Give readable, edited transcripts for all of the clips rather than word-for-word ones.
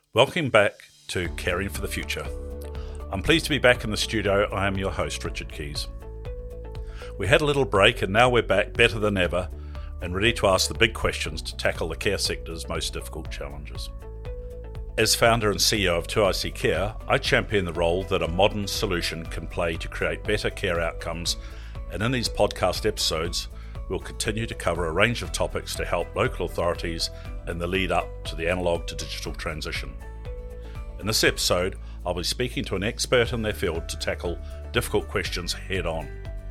Welcome back to Caring for the Future. I'm pleased to be back in the studio. I am your host, Richard Keys. We had a little break and now we're back better than ever and ready to ask the big questions to tackle the care sector's most difficult challenges. As founder and CEO of 2IC Care, I champion the role that a modern solution can play to create better care outcomes, and in these podcast episodes, we'll continue to cover a range of topics to help local authorities in the lead up to the analogue to digital transition. In this episode, I'll be speaking to an expert in their field to tackle difficult questions head on.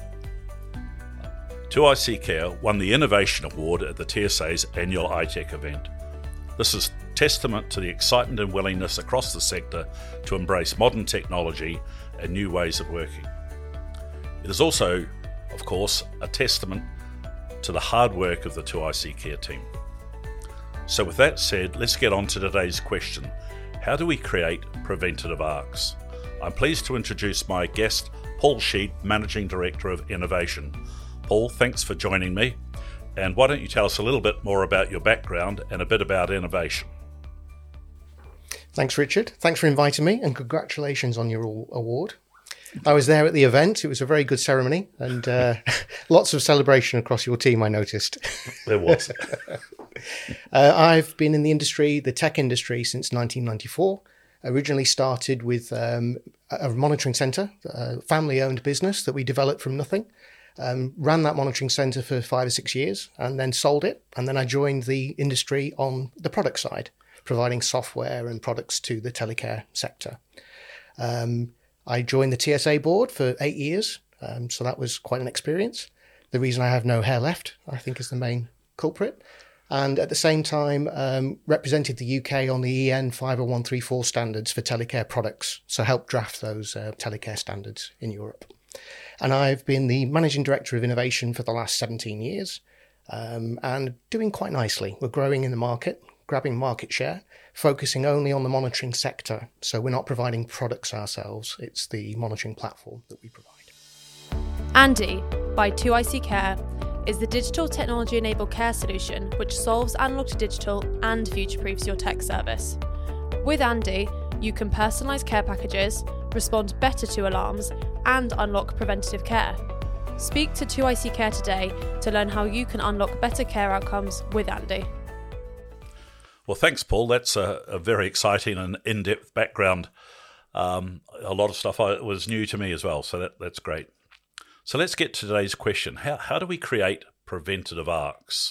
2IC Care won the Innovation Award at the TSA's annual iTech event. This is testament to the excitement and willingness across the sector to embrace modern technology and new ways of working. It is also, of course, a testament to the hard work of the 2IC Care team. So with that said, let's get on to today's question. How do we create preventative ARCs? I'm pleased to introduce my guest, Paul Sheed, Managing Director of Innovation. Paul, thanks for joining me. And why don't you tell us a little bit more about your background and a bit about innovation? Thanks, Richard. Thanks for inviting me and congratulations on your award. I was there at the event. It was a very good ceremony and lots of celebration across your team, I noticed. There was. I've been in the industry, the tech industry, since 1994. Originally started with a monitoring centre, a family-owned business that we developed from nothing. Ran that monitoring centre for 5 or 6 years and then sold it. And then I joined the industry on the product side, providing software and products to the telecare sector. I joined the TSA board for 8 years, so that was quite an experience. The reason I have no hair left, I think, is the main culprit. And at the same time, represented the UK on the EN 50134 standards for telecare products, so helped draft those telecare standards in Europe. And I've been the Managing Director of Innovation for the last 17 years, and doing quite nicely. We're growing in the market, grabbing market share, focusing only on the monitoring sector. So we're not providing products ourselves. It's the monitoring platform that we provide. Andy, by 2IC Care, is the digital technology-enabled care solution which solves analog to digital and future-proofs your tech service. With Andy, you can personalise care packages, respond better to alarms, and unlock preventative care. Speak to 2IC Care today to learn how you can unlock better care outcomes with Andy. Well, thanks, Paul. That's a very exciting and in-depth background. A lot of stuff was new to me as well, so that's great. So let's get to today's question. How do we create preventative ARCs?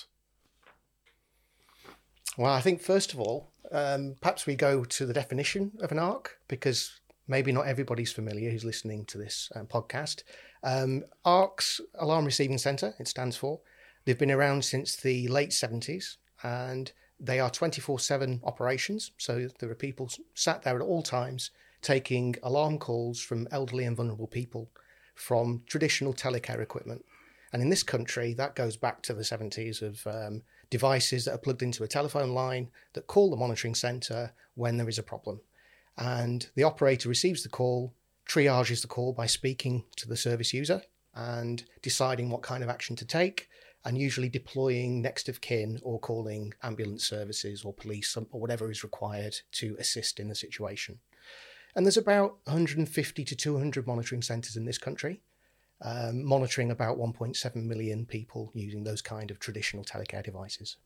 Well, I think first of all, perhaps we go to the definition of an ARC, because maybe not everybody's familiar who's listening to this podcast. ARCs, Alarm Receiving Centre, it stands for. They've been around since the late 70s, and they are 24/7 operations. So there are people sat there at all times taking alarm calls from elderly and vulnerable people from traditional telecare equipment. And in this country, that goes back to the 70s of devices that are plugged into a telephone line that call the monitoring centre when there is a problem. And the operator receives the call, triages the call by speaking to the service user and deciding what kind of action to take, and usually deploying next of kin or calling ambulance services or police or whatever is required to assist in the situation. And there's about 150 to 200 monitoring centres in this country, monitoring about 1.7 million people using those kind of traditional telecare devices.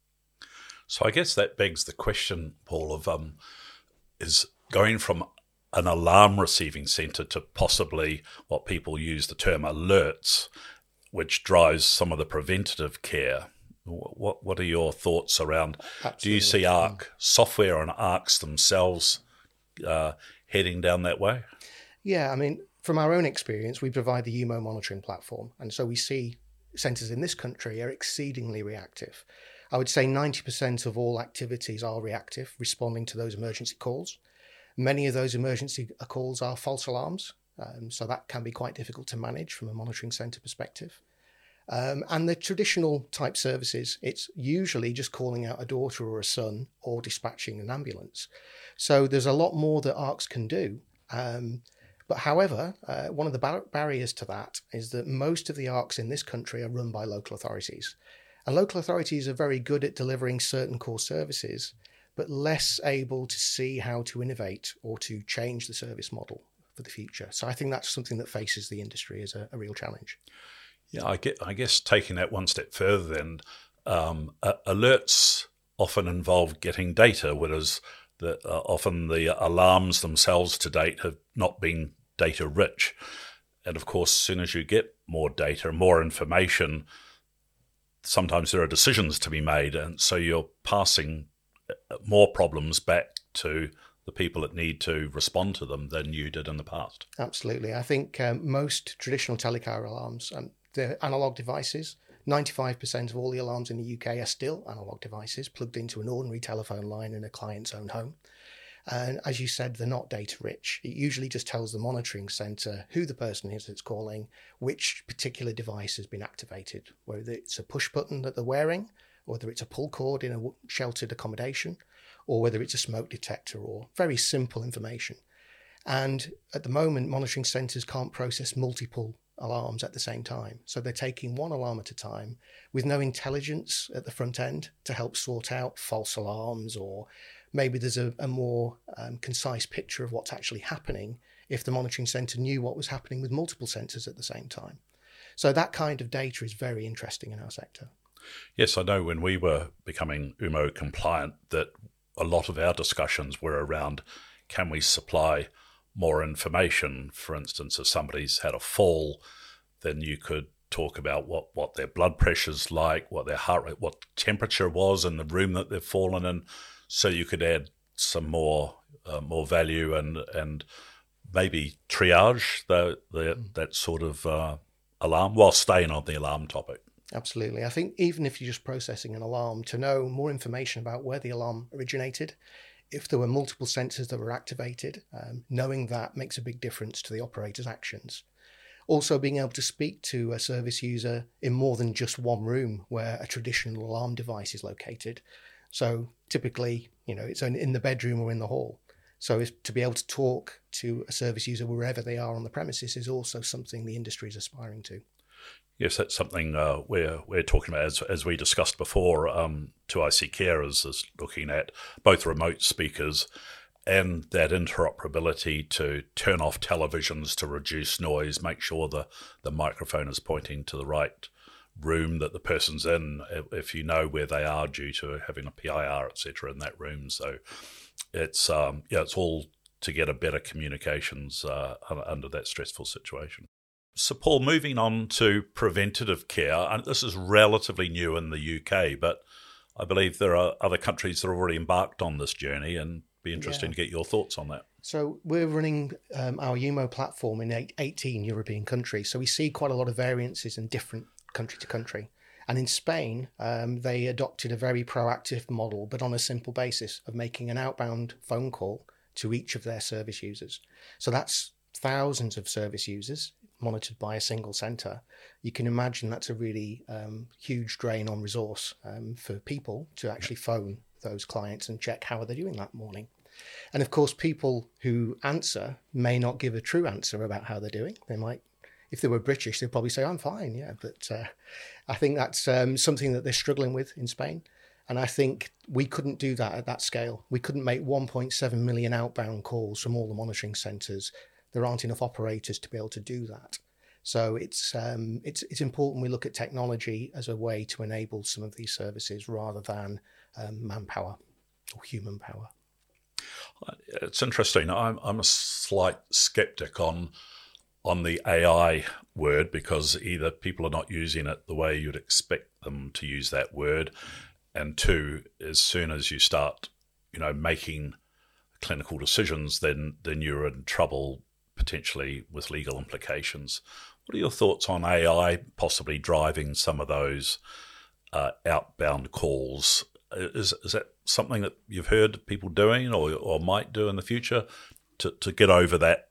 So I guess that begs the question, Paul, of is going from an alarm receiving centre to possibly what people use the term alerts, which drives some of the preventative care. What are your thoughts around? Absolutely. Do you see ARC software and ARCs themselves heading down that way? Yeah, I mean, from our own experience, we provide the UMO monitoring platform. And so we see centres in this country are exceedingly reactive. I would say 90% of all activities are reactive, responding to those emergency calls. Many of those emergency calls are false alarms. So that can be quite difficult to manage from a monitoring centre perspective. And the traditional type services, it's usually just calling out a daughter or a son or dispatching an ambulance. So there's a lot more that ARCs can do. But however, one of the barriers to that is that most of the ARCs in this country are run by local authorities. And local authorities are very good at delivering certain core services, but less able to see how to innovate or to change the service model for the future. So I think that's something that faces the industry as a real challenge. Yeah, I guess taking that one step further then, alerts often involve getting data, whereas often the alarms themselves to date have not been data rich. And of course, as soon as you get more data, more information, sometimes there are decisions to be made. And so you're passing more problems back to the people that need to respond to them than you did in the past. Absolutely. I think most traditional telecar alarms, they're analog devices. 95% of all the alarms in the UK are still analog devices plugged into an ordinary telephone line in a client's own home. And as you said, they're not data rich. It usually just tells the monitoring centre who the person is that's calling, which particular device has been activated, whether it's a push button that they're wearing, or whether it's a pull cord in a sheltered accommodation, or whether it's a smoke detector, or very simple information. And at the moment, monitoring centres can't process multiple alarms at the same time. So they're taking one alarm at a time with no intelligence at the front end to help sort out false alarms, or maybe there's a more concise picture of what's actually happening if the monitoring centre knew what was happening with multiple sensors at the same time. So that kind of data is very interesting in our sector. Yes, I know when we were becoming UMO compliant that a lot of our discussions were around, can we supply more information? For instance, if somebody's had a fall, then you could talk about what their blood pressure's like, what their heart rate, what temperature was in the room that they've fallen in, so you could add some more value and maybe triage that sort of alarm while staying on the alarm topic. Absolutely. I think even if you're just processing an alarm, to know more information about where the alarm originated, if there were multiple sensors that were activated, knowing that makes a big difference to the operator's actions. Also, being able to speak to a service user in more than just one room where a traditional alarm device is located. So typically, it's in the bedroom or in the hall. So to be able to talk to a service user wherever they are on the premises is also something the industry is aspiring to. Yes, that's something we're talking about, as we discussed before. 2IC Care is looking at both remote speakers and that interoperability to turn off televisions to reduce noise, make sure the microphone is pointing to the right room that the person's in, if you know where they are due to having a PIR, etc. in that room. So it's all to get a better communications under that stressful situation. So, Paul, moving on to preventative care, and this is relatively new in the UK, but I believe there are other countries that are already embarked on this journey, and be interesting to get your thoughts on that. So we're running our UMO platform in 18 European countries, so we see quite a lot of variances in different country to country. And in Spain, they adopted a very proactive model, but on a simple basis of making an outbound phone call to each of their service users. So that's thousands of service users monitored by a single centre. You can imagine that's a really huge drain on resource for people to actually phone those clients and check how they're doing that morning. And of course, people who answer may not give a true answer about how they're doing. They might, if they were British, they'd probably say, I'm fine, yeah. But I think that's something that they're struggling with in Spain. And I think we couldn't do that at that scale. We couldn't make 1.7 million outbound calls from all the monitoring centres. There aren't enough operators to be able to do that. So it's important we look at technology as a way to enable some of these services rather than manpower or human power. It's interesting. I'm a slight skeptic on the AI word, because either people are not using it the way you'd expect them to use that word, and two, as soon as you start, making clinical decisions, then you're in trouble potentially with legal implications. What are your thoughts on AI possibly driving some of those outbound calls? Is that something that you've heard people doing or might do in the future to get over that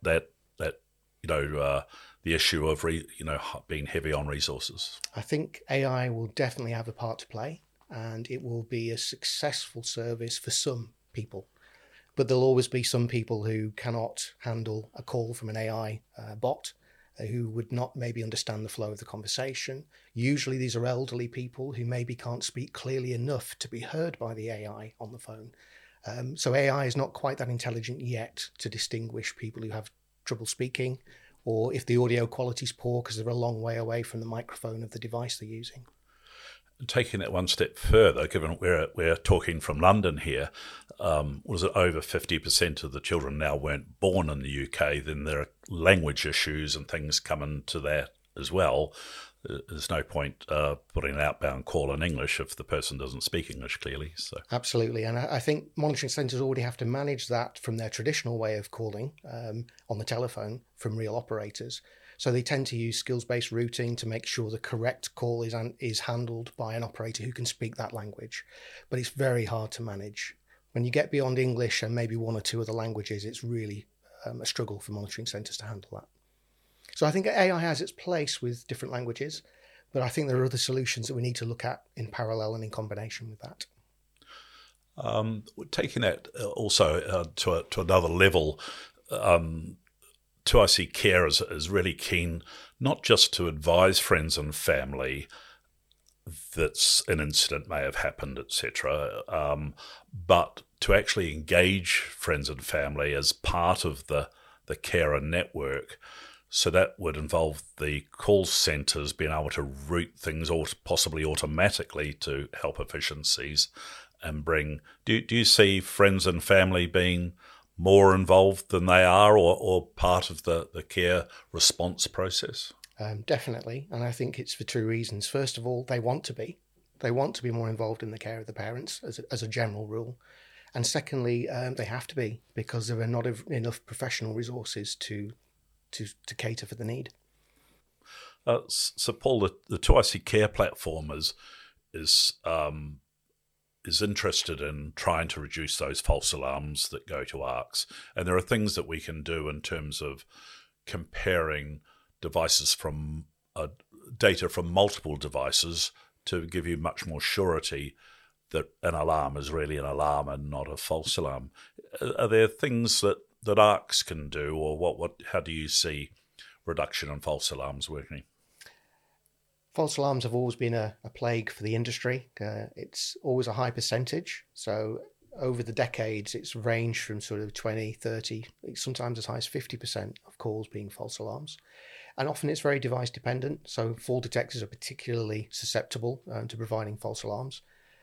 the issue of being heavy on resources? I think AI will definitely have a part to play, and it will be a successful service for some people. But there'll always be some people who cannot handle a call from an AI bot, who would not maybe understand the flow of the conversation. Usually these are elderly people who maybe can't speak clearly enough to be heard by the AI on the phone. So AI is not quite that intelligent yet to distinguish people who have trouble speaking, or if the audio quality is poor because they're a long way away from the microphone of the device they're using. Taking it one step further, given we're talking from London here, was it over 50% of the children now weren't born in the UK? Then there are language issues and things come into that as well. There's no point putting an outbound call in English if the person doesn't speak English clearly. So absolutely, and I think monitoring centres already have to manage that from their traditional way of calling on the telephone from real operators. So they tend to use skills-based routing to make sure the correct call is handled by an operator who can speak that language. But it's very hard to manage. When you get beyond English and maybe one or two other languages, it's really a struggle for monitoring centres to handle that. So I think AI has its place with different languages, but I think there are other solutions that we need to look at in parallel and in combination with that. Taking that also to another level, 2IC Care is really keen not just to advise friends and family that an incident may have happened, etc., but to actually engage friends and family as part of the carer network. So that would involve the call centres being able to route things possibly automatically to help efficiencies and bring... Do you see friends and family being more involved than they are or part of the care response process? Definitely, and I think it's for two reasons. First of all, they want to be. They want to be more involved in the care of the parents as a general rule. And secondly, they have to be because there are not enough professional resources to cater for the need. So Paul, the 2IC Care platform is interested in trying to reduce those false alarms that go to ARCs. And there are things that we can do in terms of comparing devices from data from multiple devices to give you much more surety that an alarm is really an alarm and not a false alarm. Are there things that ARCs can do, or how do you see reduction in false alarms working? False alarms have always been a plague for the industry. It's always a high percentage. So over the decades, it's ranged from sort of 20, 30, sometimes as high as 50% of calls being false alarms. And often it's very device dependent. So fall detectors are particularly susceptible to providing false alarms.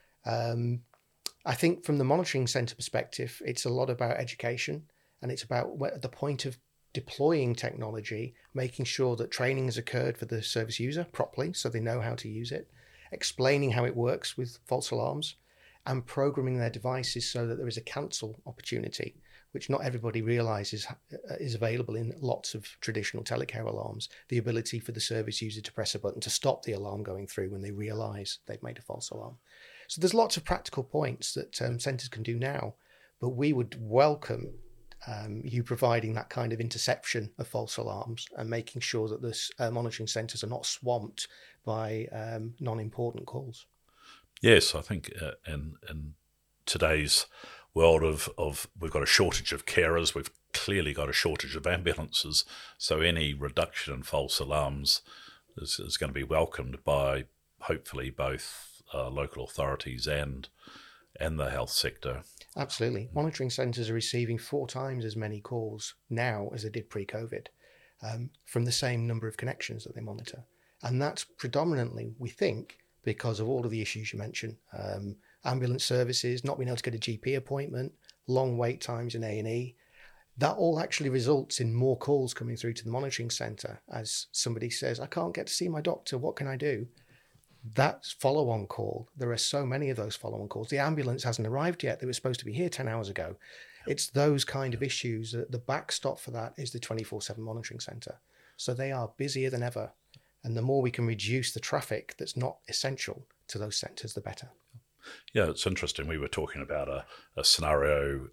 I think from the monitoring centre perspective, it's a lot about education, and it's about at the point of deploying technology, making sure that training has occurred for the service user properly so they know how to use it, explaining how it works with false alarms, and programming their devices so that there is a cancel opportunity, which not everybody realises is available in lots of traditional telecare alarms, the ability for the service user to press a button to stop the alarm going through when they realise they've made a false alarm. So there's lots of practical points that centres can do now, but we would welcome you providing that kind of interception of false alarms and making sure that the monitoring centres are not swamped by non-important calls. Yes, I think in today's world of we've got a shortage of carers, we've clearly got a shortage of ambulances, so any reduction in false alarms is going to be welcomed by hopefully both local authorities and the health sector. Absolutely. Monitoring centres are receiving 4 times as many calls now as they did pre-COVID from the same number of connections that they monitor. And that's predominantly, we think, because of all of the issues you mentioned. Ambulance services, not being able to get a GP appointment, long wait times in A&E. That all actually results in more calls coming through to the monitoring centre as somebody says, I can't get to see my doctor, what can I do? That follow-on call, there are so many of those follow-on calls. The ambulance hasn't arrived yet. They were supposed to be here 10 hours ago. It's those kind of issues. The backstop for that is the 24/7 monitoring centre. So they are busier than ever. And the more we can reduce the traffic that's not essential to those centres, the better. Yeah, it's interesting. We were talking about a scenario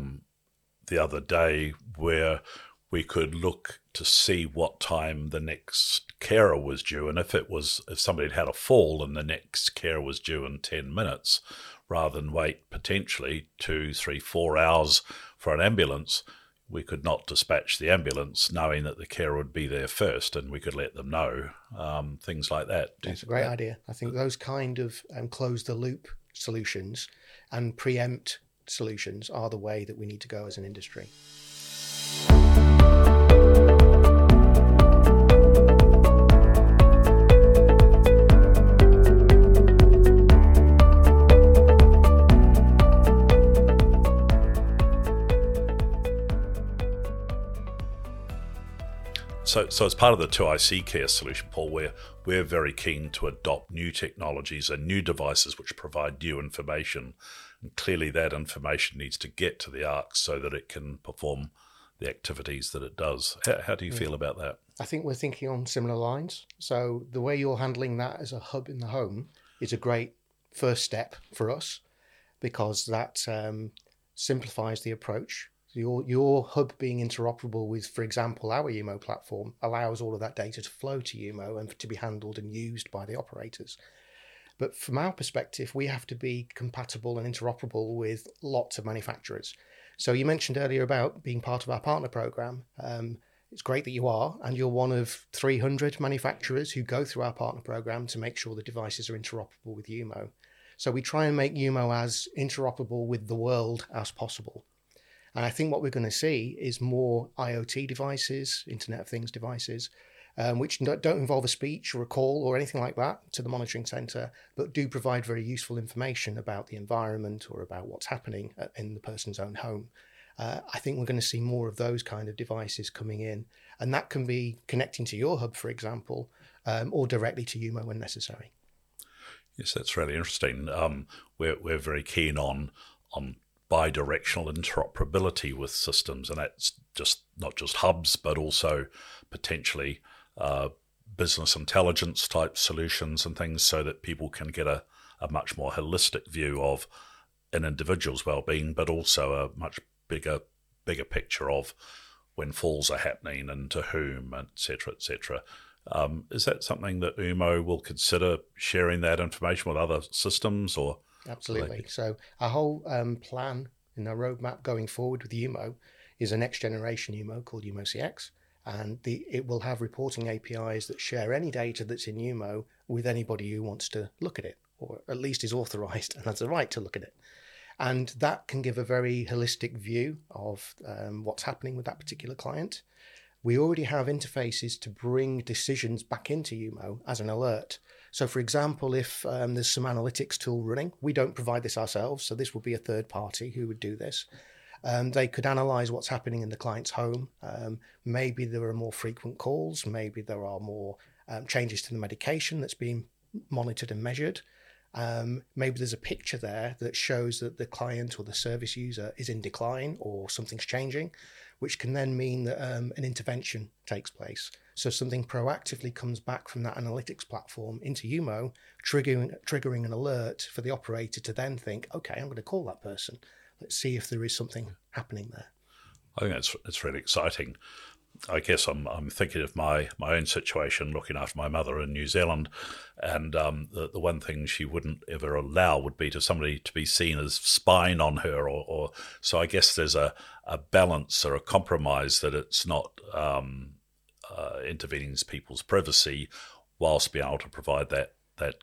the other day where we could look to see what time the next carer was due, and if somebody had a fall and the next carer was due in 10 minutes, rather than wait potentially 2, 3, 4 hours for an ambulance, we could not dispatch the ambulance knowing that the carer would be there first, and we could let them know, things like that. That's a great idea. I think those kind of close the loop solutions and preempt solutions are the way that we need to go as an industry. So as part of the 2IC Care solution, Paul, we're very keen to adopt new technologies and new devices which provide new information. And clearly that information needs to get to the ARC so that it can perform the activities that it does. How do you feel about that? I think we're thinking on similar lines. So the way you're handling that as a hub in the home is a great first step for us, because that simplifies the approach. Your hub being interoperable with, for example, our UMO platform allows all of that data to flow to UMO and to be handled and used by the operators. But from our perspective, we have to be compatible and interoperable with lots of manufacturers. So you mentioned earlier about being part of our partner program. It's great that you are, and you're one of 300 manufacturers who go through our partner program to make sure the devices are interoperable with UMO. So we try and make UMO as interoperable with the world as possible. And I think what we're going to see is more IoT devices, Internet of Things devices, which don't involve a speech or a call or anything like that to the monitoring centre, but do provide very useful information about the environment or about what's happening in the person's own home. I think we're going to see more of those kind of devices coming in. And that can be connecting to your hub, for example, or directly to UMO when necessary. Yes, that's really interesting. We're very keen on bi-directional interoperability with systems, and that's just not just hubs, but also potentially business intelligence type solutions and things, so that people can get a much more holistic view of an individual's well-being, but also a much bigger picture of when falls are happening and to whom, etc., etc. Is that something that UMO will consider sharing that information with other systems, or? Absolutely. So our whole plan in our roadmap going forward with UMO is a next generation UMO called UMO CX, and it will have reporting APIs that share any data that's in UMO with anybody who wants to look at it, or at least is authorized and has the right to look at it. And that can give a very holistic view of what's happening with that particular client. We already have interfaces to bring decisions back into UMO as an alert. So, for example, if there's some analytics tool running, we don't provide this ourselves, so this would be a third party who would do this. They could analyze what's happening in the client's home. Maybe there are more frequent calls. Maybe there are more changes to the medication that's being monitored and measured. Maybe there's a picture there that shows that the client or the service user is in decline or something's changing, which can then mean that an intervention takes place. So something proactively comes back from that analytics platform into UMO, triggering an alert for the operator to then think, okay, I'm going to call that person. Let's see if there is something happening there. I think it's really exciting. I guess I'm thinking of my own situation, looking after my mother in New Zealand, and the one thing she wouldn't ever allow would be to somebody to be seen as spying on her, or so I guess there's a balance or a compromise that it's not intervening in people's privacy, whilst being able to provide that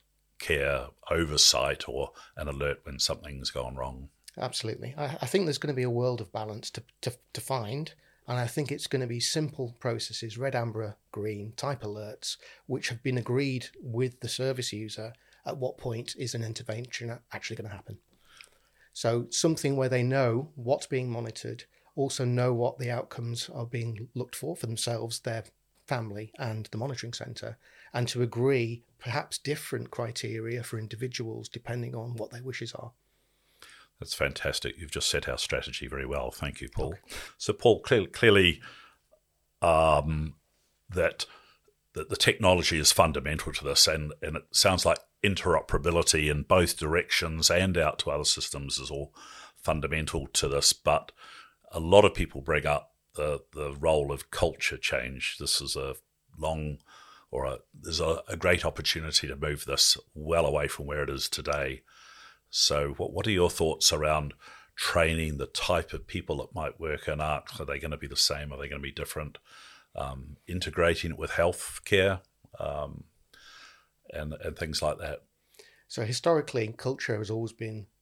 care oversight or an alert when something's gone wrong. Absolutely. I think there's going to be a world of balance to find. And I think it's going to be simple processes, red, amber, green type alerts, which have been agreed with the service user at what point is an intervention actually going to happen. So something where they know what's being monitored, also know what the outcomes are being looked for themselves, their family and the monitoring centre, and to agree perhaps different criteria for individuals depending on what their wishes are. That's fantastic. You've just set our strategy very well. Thank you, Paul. Okay. So, Paul, clearly that the technology is fundamental to this, and it sounds like interoperability in both directions and out to other systems is all fundamental to this. But a lot of people bring up the role of culture change. This is there's a great opportunity to move this well away from where it is today. So what are your thoughts around training the type of people that might work in ARC? Are they going to be the same? Are they going to be different? Integrating it with healthcare and things like that. So historically, culture has always been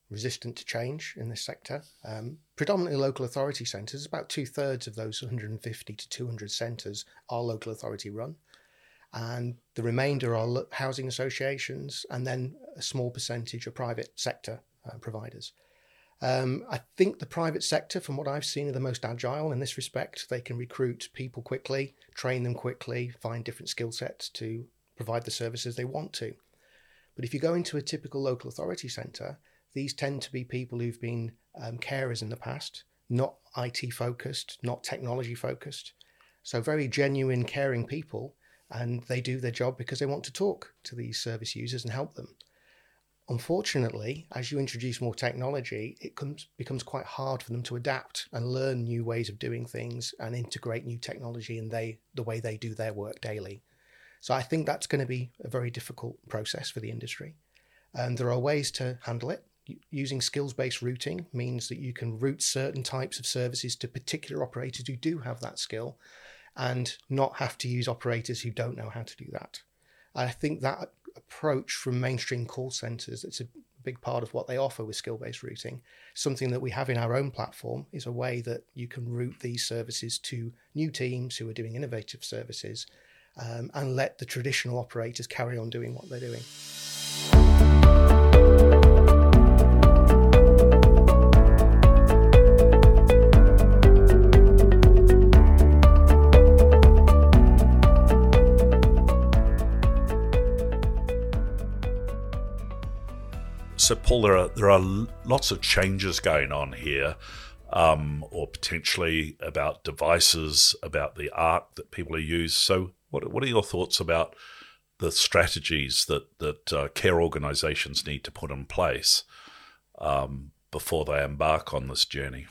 resistant to change in this sector. Predominantly local authority centres, about 2/3 of those 150 to 200 centres are local authority run. And the remainder are housing associations, and then a small percentage are private sector providers. I think the private sector, from what I've seen, are the most agile in this respect. They can recruit people quickly, train them quickly, find different skill sets to provide the services they want to. But if you go into a typical local authority centre, these tend to be people who've been carers in the past, not IT focused, not technology focused. So very genuine, caring people, and they do their job because they want to talk to these service users and help them. Unfortunately, as you introduce more technology, it becomes quite hard for them to adapt and learn new ways of doing things and integrate new technology in the way they do their work daily. So I think that's going to be a very difficult process for the industry. And there are ways to handle it. Using skills-based routing means that you can route certain types of services to particular operators who do have that skill and not have to use operators who don't know how to do that. I think that approach from mainstream call centres, it's a big part of what they offer with skill-based routing. Something that we have in our own platform is a way that you can route these services to new teams who are doing innovative services and let the traditional operators carry on doing what they're doing. So, Paul, there are lots of changes going on here, or potentially about devices, about the ARC that people use. So, what are your thoughts about the strategies that care organisations need to put in place before they embark on this journey?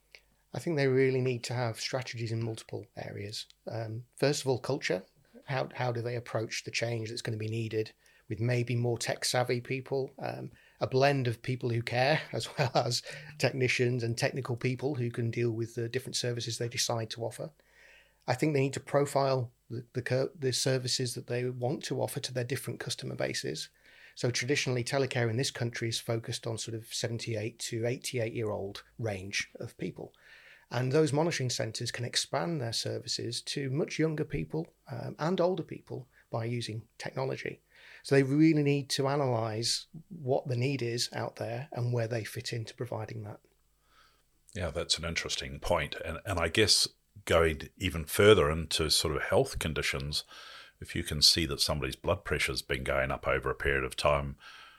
I think they really need to have strategies in multiple areas. First of all, culture. How do they approach the change that's going to be needed with maybe more tech-savvy people, a blend of people who care, as well as technicians and technical people who can deal with the different services they decide to offer. I think they need to profile the services that they want to offer to their different customer bases. So traditionally, telecare in this country is focused on sort of 78 to 88-year-old range of people. And those monitoring centres can expand their services to much younger people and older people by using technology. So they really need to analyse what the need is out there and where they fit into providing that. Yeah, that's an interesting point. And I guess going even further into sort of health conditions, if you can see that somebody's blood pressure's been going up over a period of time,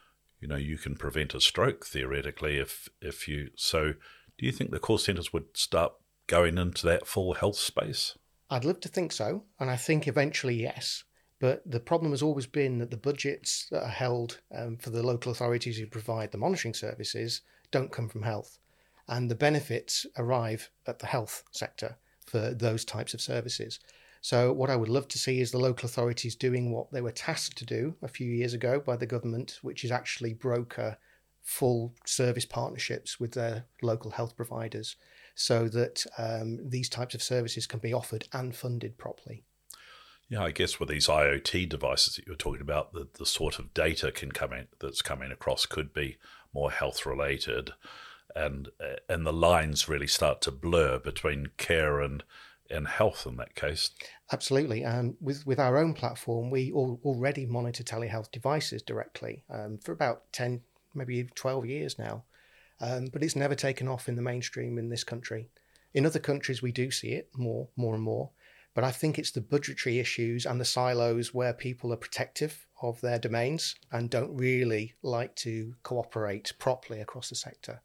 you can prevent a stroke theoretically if you... So do you think the call centres would start going into that full health space? I'd love to think so, and I think eventually yes. But the problem has always been that the budgets that are held for the local authorities who provide the monitoring services don't come from health. And the benefits arrive at the health sector for those types of services. So what I would love to see is the local authorities doing what they were tasked to do a few years ago by the government, which is actually broker full service partnerships with their local health providers so that these types of services can be offered and funded properly. Yeah, I guess with these IoT devices that you're talking about, the sort of data that's coming across could be more health related, and the lines really start to blur between care and health in that case. Absolutely, and with our own platform, we already monitor telehealth devices directly for about 10, maybe 12 years now, but it's never taken off in the mainstream in this country. In other countries, we do see it more and more. But I think it's the budgetary issues and the silos where people are protective of their domains and don't really like to cooperate properly across the sector.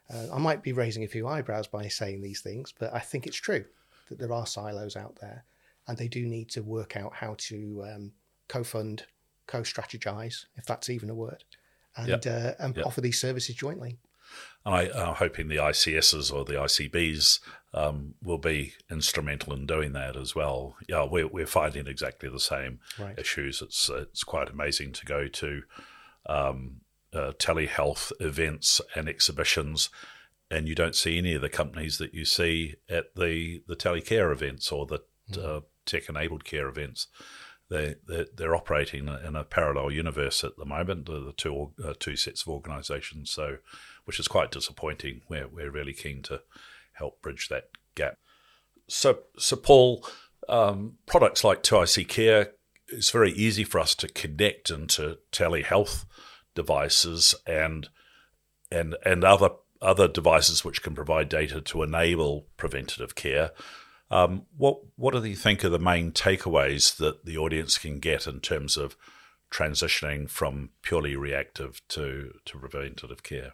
I might be raising a few eyebrows by saying these things, but I think it's true that there are silos out there and they do need to work out how to co-fund, co-strategize, if that's even a word, and offer these services jointly. And I'm hoping the ICSs or the ICBs will be instrumental in doing that as well. Yeah, we're finding exactly the same issues. It's quite amazing to go to telehealth events and exhibitions, and you don't see any of the companies that you see at the telecare events or the tech-enabled care events. they're operating in a parallel universe at the moment, the two sets of organisations, so which is quite disappointing. We're really keen to help bridge that gap. So Paul, products like 2IC Care, it's very easy for us to connect into telehealth devices and other devices which can provide data to enable preventative care. What do you think are the main takeaways that the audience can get in terms of transitioning from purely reactive to preventative care?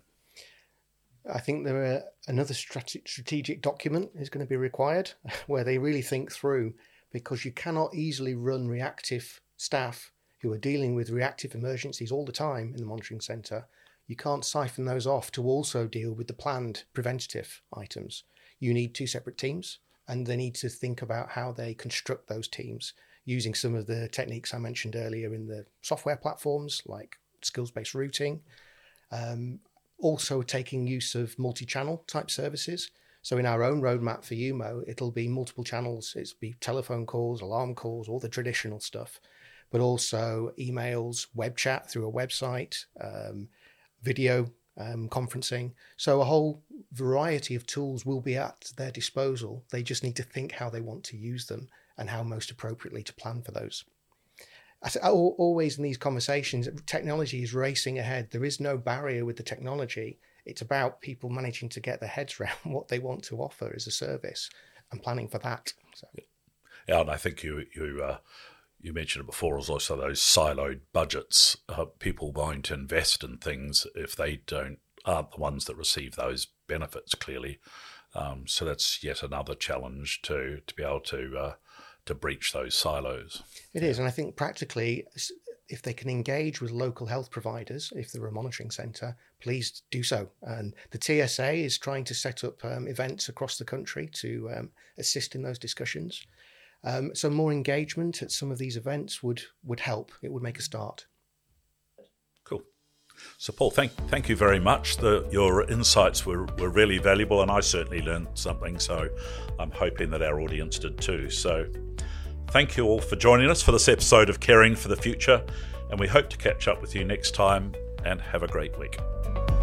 I think another strategic document is going to be required where they really think through, because you cannot easily run reactive staff who are dealing with reactive emergencies all the time in the monitoring centre. You can't siphon those off to also deal with the planned preventative items. You need two separate teams, and they need to think about how they construct those teams using some of the techniques I mentioned earlier in the software platforms like skills-based routing. Also taking use of multi-channel type services. So in our own roadmap for UMO, it'll be multiple channels. It'll be telephone calls, alarm calls, all the traditional stuff, but also emails, web chat through a website, video conferencing. So a whole variety of tools will be at their disposal. They just need to think how they want to use them and how most appropriately to plan for those. Always in these conversations, technology is racing ahead. There is no barrier with the technology. It's about people managing to get their heads around what they want to offer as a service and planning for that. So. Yeah, and I think you mentioned it before, as also those siloed budgets, people wanting to invest in things if they aren't the ones that receive those benefits clearly. So that's yet another challenge to be able to breach those silos. It is, and I think practically, if they can engage with local health providers, if they're a monitoring centre, please do so. And the TSA is trying to set up events across the country to assist in those discussions. So more engagement at some of these events would help. It would make a start. Cool. So Paul, thank you very much. Your insights were really valuable, and I certainly learned something. So I'm hoping that our audience did too. So thank you all for joining us for this episode of Caring for the Future, and we hope to catch up with you next time, and have a great week.